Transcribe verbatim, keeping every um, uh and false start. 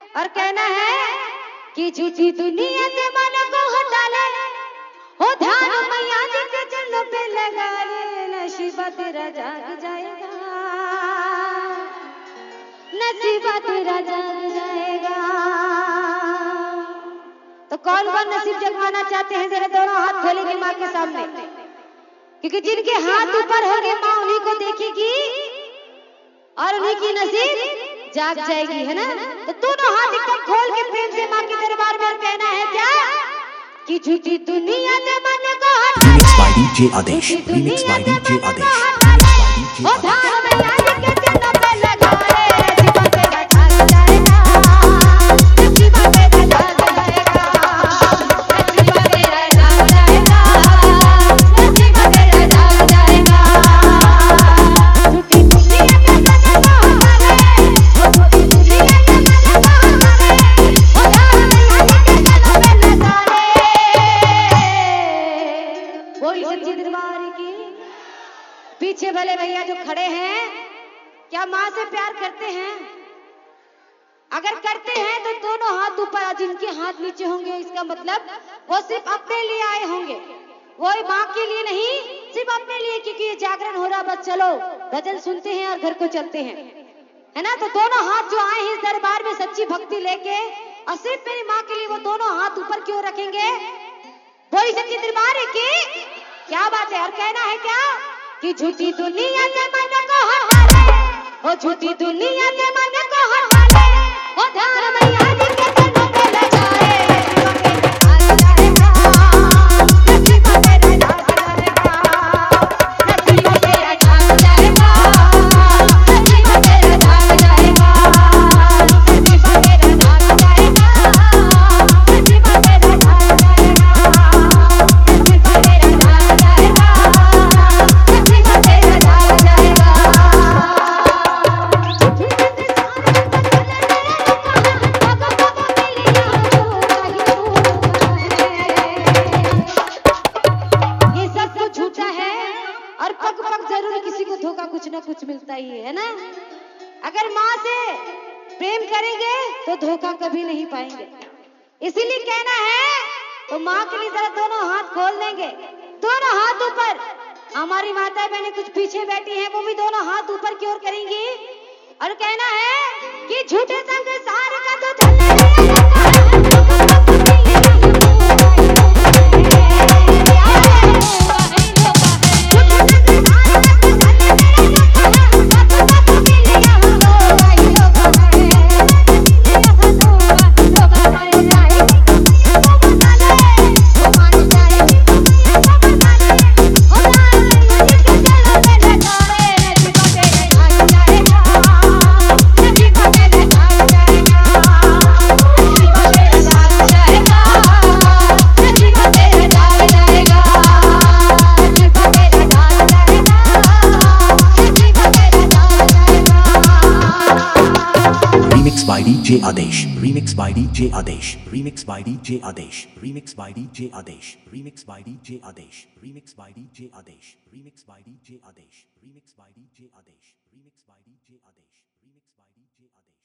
और कहना है कि झूठी दुनिया से मन को हटा ले, हो ध्यान मैया जी के चरणों पे लगा ले, नसीबा तेरा जाग जाएगा, नसीबा तेरा जाग जाएगा। तो कौन कौन नसीब जगवाना चाहते हैं, जरा दोनों हाथ खोलेंगे माँ के सामने, क्योंकि जिनके हाथ ऊपर होंगे माँ उन्हीं को देखेगी और उन्हीं की नसीब जाग जाएगी, है ना। तो दोनों हाथ एकदम खोल के प्रेम से माँ के दरबार में कहना है क्या कि झूठी दुनिया से मन को हटा ले, by D J Adesh, remix by D J Adesh, ओ ध्यान मैया जी के चरणों पे लगा ले, नसीबा तेरा जाग जाएगा, नसीबा तेरा जाग जाएगा, नसीबा तेरा जाग जाएगा, नसीबा तेरा जाग जाएगा। झूठी दुनिया से मन को हटा ले, ओ झूठी दुनिया से मन को हटा ले, ओ ध्यान मैया जी के चरणों पे लगा ले। बोल सच्ची दरबार की। पीछे वाले भैया जो खड़े हैं, क्या माँ से प्यार करते हैं? अगर करते हैं तो दोनों हाथ ऊपर, जिनके हाथ नीचे होंगे इसका मतलब वो सिर्फ अपने लिए आए होंगे, वो माँ के लिए नहीं, सिर्फ अपने लिए, क्योंकि ये जागरण हो रहा, बस चलो भजन सुनते हैं और घर को चलते हैं, है ना। तो दोनों हाथ जो आए हैं इस दरबार में सच्ची भक्ति लेके और सिर्फ मेरी माँ के लिए, वो दोनों हाथ ऊपर क्यों रखेंगे? बोली सच्ची दरबार की क्या बात है। और कहना है क्या कि झूठी दुनिया से मन को हटा ले, ओ झूठी दुनिया से मन को हटा ले, ओ ध्यान मैया जी के चरणों पे लगा ले, नसीबा तेरा जाग जाएगा, नसीबा तेरा जाग जाएगा, नसीबा तेरा जाग जाएगा, नसीबा तेरा जाग जाएगा, नसीबा तेरा जाग जाएगा, नसीबा तेरा जाग जाएगा, नसीबा तेरा जाग जाएगा। ये सब कुछ झूठा है और पग पग जरूर किसी को धोखा कुछ ना कुछ मिलता ही है ना। अगर माँ से प्रेम करेंगे तो धोखा कभी नहीं पाएंगे, इसीलिए कहना है तो माँ के लिए जरा दोनों हाथ खोल देंगे, दोनों हाथ ऊपर। हमारी माता बहनें कुछ पीछे बैठी हैं, वो भी दोनों हाथ ऊपर की ओर करेंगी और कहना है कि झूठे संग सार का तो by D J Adesh, remix by D J Adesh, remix by D J Adesh, remix by D J Adesh, remix by D J Adesh, remix by D J Adesh, remix by D J Adesh, remix by D J Adesh, remix by D J Adesh, remix by D J Adesh.